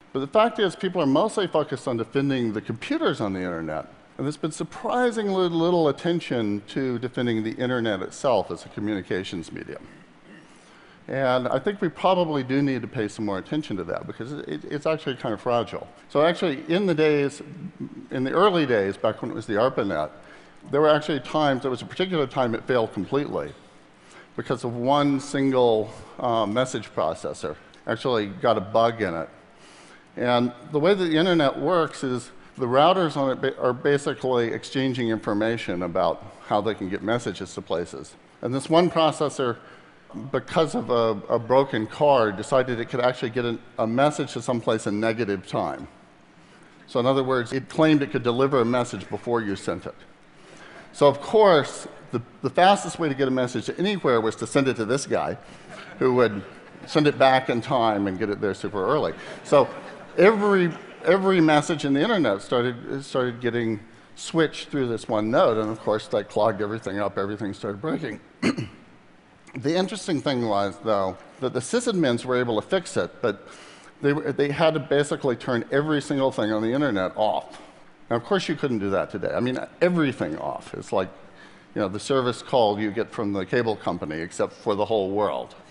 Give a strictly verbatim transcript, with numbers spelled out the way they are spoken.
But the fact is, people are mostly focused on defending the computers on the internet. And there's been surprisingly little attention to defending the internet itself as a communications medium. And I think we probably do need to pay some more attention to that, because it, it's actually kind of fragile. So actually, in the days, in the early days, back when it was the ARPANET, there were actually times, there was a particular time it failed completely because of one single uh, message processor. Actually got a bug in it. And the way that the internet works is the routers on it are basically exchanging information about how they can get messages to places. And this one processor, because of a, a broken card, decided it could actually get an, a message to someplace in negative time. So in other words, it claimed it could deliver a message before you sent it. So of course, the, the fastest way to get a message to anywhere was to send it to this guy, who would send it back in time and get it there super early. So every, every message in the internet started, started getting switched through this one node, and of course that clogged everything up, everything started breaking. The interesting thing was, though, that the sysadmins were able to fix it, but they, were, they had to basically turn every single thing on the internet off. Now, of course, you couldn't do that today. I mean, everything off. It's like, you know, the service call you get from the cable company, except for the whole world.